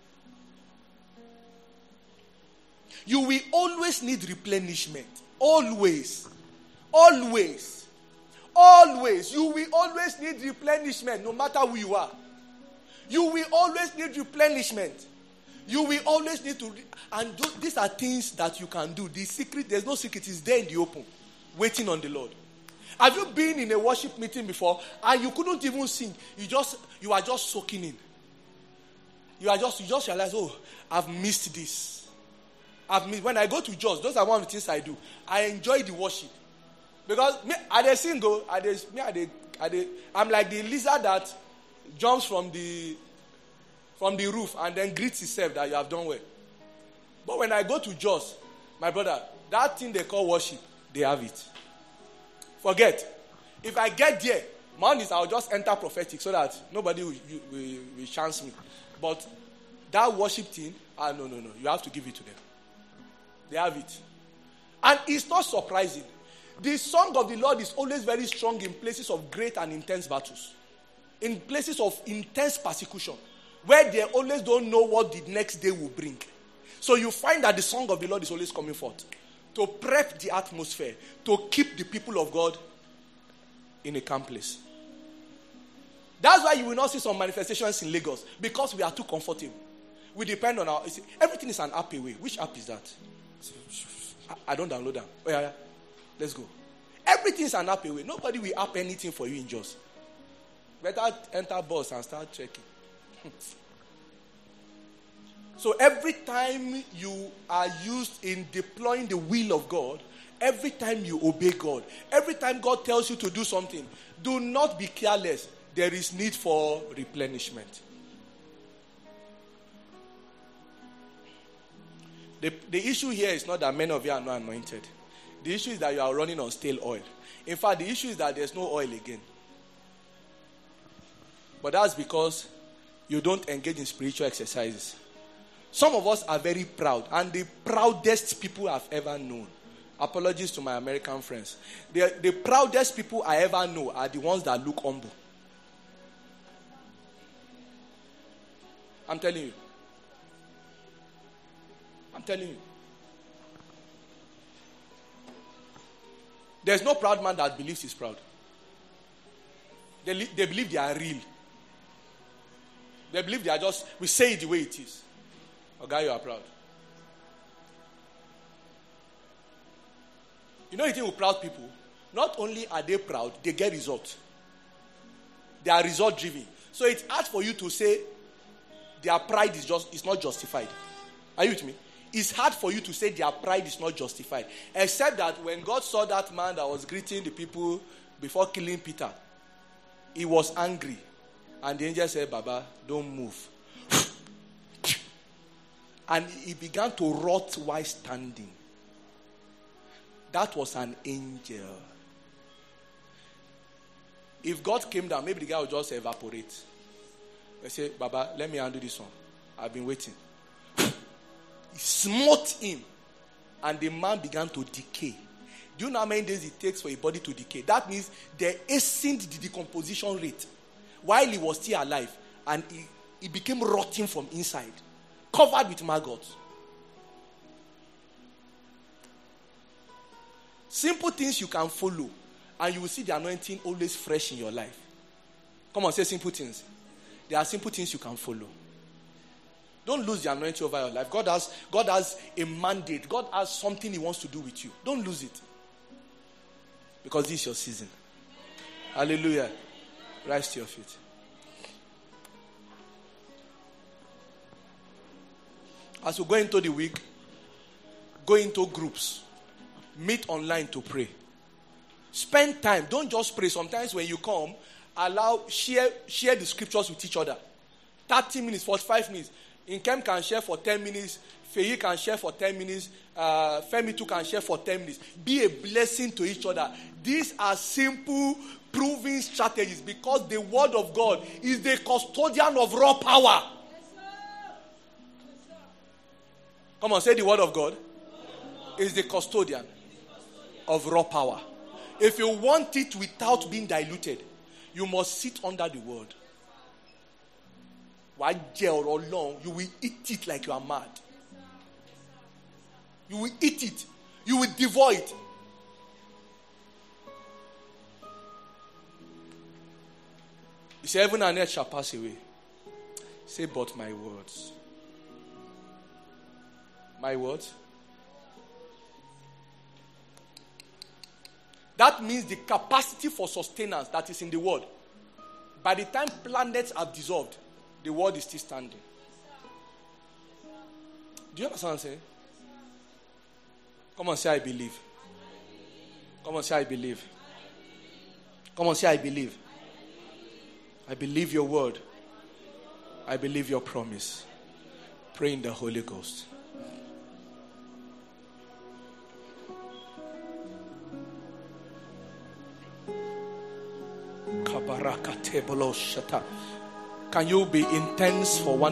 You will always need replenishment. Always. Always. Always. You will always need replenishment no matter who you are. You will always need replenishment. You will always need to. These are things that you can do. The secret, there's no secret. It's there in the open. Waiting on the Lord. Have you been in a worship meeting before and you couldn't even sing? You are just soaking in. You just realize, oh, I've missed this. When I go to church, those are one of the things I do. I enjoy the worship. Because me, I dey sing though. I'm like the lizard that jumps from the roof and then greets himself that you have done well. But when I go to church, my brother, that thing they call worship, they have it. Forget. If I get there, Mondays I'll just enter prophetic so that nobody will chance me. But that worship thing, no. You have to give it to them. They have it. And it's not surprising. The song of the Lord is always very strong in places of great and intense battles. In places of intense persecution. Where they always don't know what the next day will bring. So you find that the song of the Lord is always coming forth. To prep the atmosphere. To keep the people of God in a calm place. That's why you will not see some manifestations in Lagos. Because we are too comfortable. We depend on everything is an app away. Which app is that? I don't download them. Oh, yeah. Let's go. Everything is an app away. Nobody will app anything for you in just. Better enter bus and start checking. So every time you are used in deploying the will of God, every time you obey God, every time God tells you to do something, do not be careless. There is need for replenishment. The issue here is not that many of you are not anointed. The issue is that you are running on stale oil. In fact, the issue is that there's no oil again. But that's because you don't engage in spiritual exercises. Some of us are very proud, and the proudest people I've ever known. Apologies to my American friends. The proudest people I ever know are the ones that look humble. I'm telling you. There's no proud man that believes he's proud. They believe they are real. They believe they are just, we say it the way it is. Okay, you are proud. You know the thing with proud people? Not only are they proud, they get results. They are result driven. So it's hard for you to say their pride is not justified. Are you with me? It's hard for you to say their pride is not justified. Except that when God saw that man that was greeting the people before killing Peter, he was angry. And the angel said, Baba, don't move. And he began to rot while standing. That was an angel. If God came down, maybe the guy would just evaporate. They say, Baba, let me handle this one. I've been waiting. He smote him. And the man began to decay. Do you know how many days it takes for a body to decay? That means they hastened the decomposition rate while he was still alive. And he became rotting from inside. Covered with maggots. Simple things you can follow. And you will see the anointing always fresh in your life. Come on, say simple things. There are simple things you can follow. Don't lose the anointing over your life. God has a mandate. God has something he wants to do with you. Don't lose it. Because this is your season. Hallelujah. Rise to your feet. As we go into the week, go into groups. Meet online to pray. Spend time. Don't just pray. Sometimes when you come, share the scriptures with each other. 30 minutes, 45 minutes. Inkem can share for 10 minutes. Feyi can share for 10 minutes. Femi too can share for 10 minutes. Be a blessing to each other. These are simple, proven strategies because the word of God is the custodian of raw power. Come on, say the word of God is the custodian of raw power. If you want it without being diluted, you must sit under the word. You will eat it like you are mad. You will eat it. You will devour it. He said, heaven and earth shall pass away. Say, but my words. My words. That means the capacity for sustenance that is in the word. By the time planets have dissolved, the word is still standing. Do you understand what I'm saying? Come on, say I believe. Come on, say I believe. Come on, say I believe. I believe your word. I believe your promise. Pray in the Holy Ghost. Can you be intense for 1